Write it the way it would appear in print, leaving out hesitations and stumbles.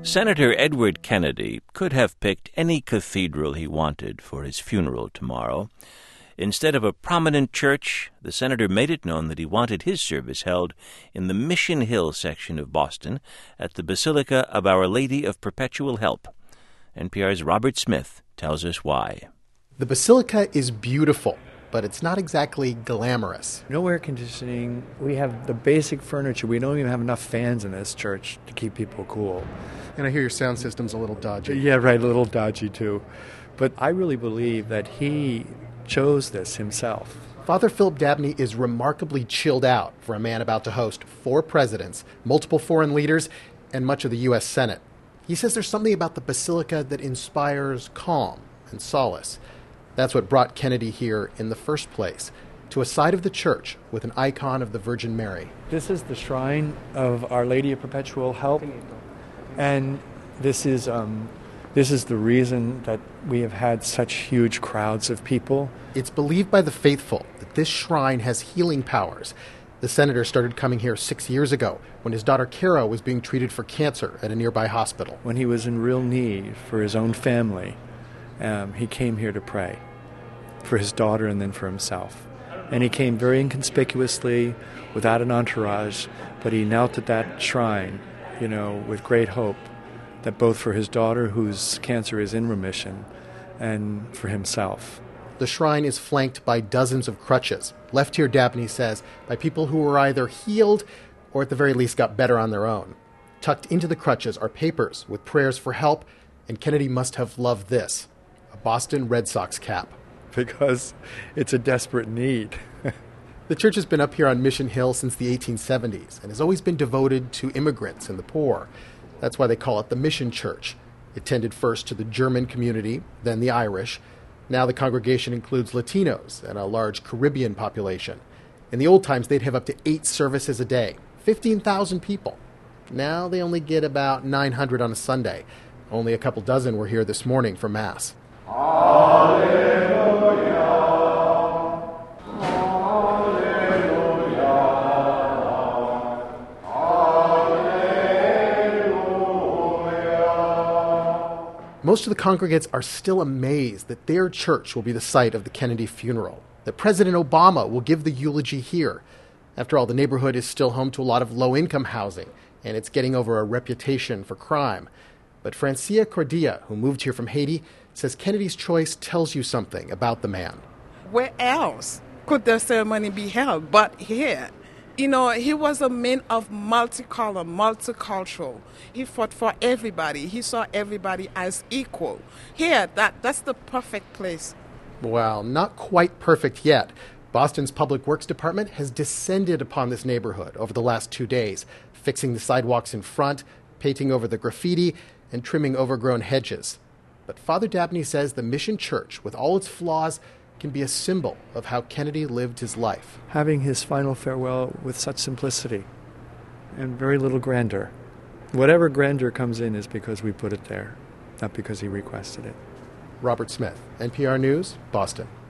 Senator Edward Kennedy could have picked any cathedral he wanted for his funeral tomorrow. Instead of a prominent church, the senator made it known that he wanted his service held in the Mission Hill section of Boston at the Basilica of Our Lady of Perpetual Help. NPR's Robert Smith tells us why. The Basilica is beautiful, but it's not exactly glamorous. No air conditioning. We have the basic furniture. We don't even have enough fans in this church to keep people cool. And I hear your sound system's a little dodgy. Yeah, right, a little dodgy too. But I really believe that he chose this himself. Father Philip Dabney is remarkably chilled out for a man about to host 4 presidents, multiple foreign leaders, and much of the U.S. Senate. He says there's something about the Basilica that inspires calm and solace. That's what brought Kennedy here in the first place, to a side of the church with an icon of the Virgin Mary. This is the shrine of Our Lady of Perpetual Help, and this is the reason that we have had such huge crowds of people. It's believed by the faithful that this shrine has healing powers. The senator started coming here 6 years ago when his daughter Cara was being treated for cancer at a nearby hospital. When he was in real need for his own family, he came here to pray for his daughter and then for himself. And he came very inconspicuously, without an entourage, but he knelt at that shrine, with great hope that both for his daughter, whose cancer is in remission, and for himself. The shrine is flanked by dozens of crutches, left here, Dabney says, by people who were either healed or at the very least got better on their own. Tucked into the crutches are papers with prayers for help, and Kennedy must have loved this, a Boston Red Sox cap. Because it's a desperate need. The church has been up here on Mission Hill since the 1870s and has always been devoted to immigrants and the poor. That's why they call it the Mission Church. It tended first to the German community, then the Irish. Now the congregation includes Latinos and a large Caribbean population. In the old times, they'd have up to 8 services a day, 15,000 people. Now they only get about 900 on a Sunday. Only a couple dozen were here this morning for Mass. Most of the congregants are still amazed that their church will be the site of the Kennedy funeral, that President Obama will give the eulogy here. After all, the neighborhood is still home to a lot of low-income housing, and it's getting over a reputation for crime. But Francia Cordia, who moved here from Haiti, says Kennedy's choice tells you something about the man. Where else could the ceremony be held but here? He was a man of multicolor, multicultural. He fought for everybody. He saw everybody as equal. Here, that's the perfect place. Well, not quite perfect yet. Boston's Public Works Department has descended upon this neighborhood over the last 2 days, fixing the sidewalks in front, painting over the graffiti, and trimming overgrown hedges. But Father Dabney says the Mission Church, with all its flaws, can be a symbol of how Kennedy lived his life. Having his final farewell with such simplicity and very little grandeur. Whatever grandeur comes in is because we put it there, not because he requested it. Robert Smith, NPR News, Boston.